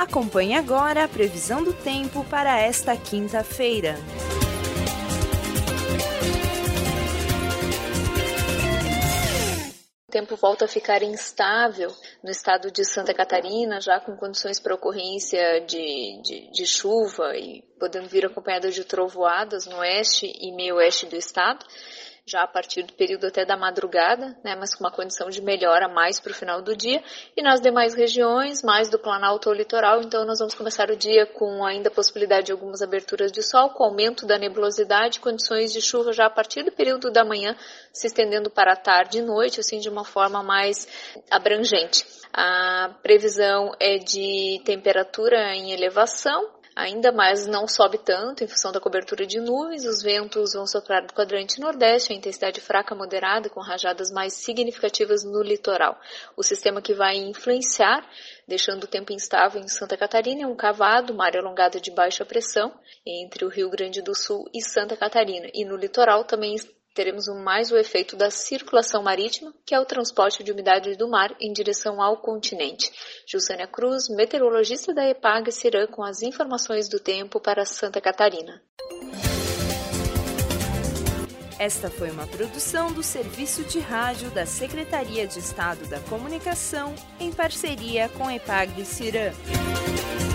Acompanhe agora a previsão do tempo para esta quinta-feira. O tempo volta a ficar instável no estado de Santa Catarina, já com condições para ocorrência de chuva e podendo vir acompanhada de trovoadas no oeste e meio oeste do estado, já a partir do período até da madrugada, mas com uma condição de melhora mais para o final do dia. E nas demais regiões, mais do Planalto ao litoral, então nós vamos começar o dia com ainda a possibilidade de algumas aberturas de sol, com aumento da nebulosidade, condições de chuva já a partir do período da manhã, se estendendo para a tarde e noite, assim de uma forma mais abrangente. A previsão é de temperatura em elevação, ainda mais não sobe tanto em função da cobertura de nuvens, os ventos vão soprar do quadrante nordeste, a intensidade fraca moderada, com rajadas mais significativas no litoral. O sistema que vai influenciar, deixando o tempo instável em Santa Catarina, é um cavado, uma área alongada de baixa pressão, entre o Rio Grande do Sul e Santa Catarina. E no litoral também teremos mais o efeito da circulação marítima, que é o transporte de umidade do mar em direção ao continente. Jussânia Cruz, meteorologista da EPAG-CIRAM, com as informações do tempo para Santa Catarina. Esta foi uma produção do Serviço de Rádio da Secretaria de Estado da Comunicação, em parceria com EPAG-CIRAM.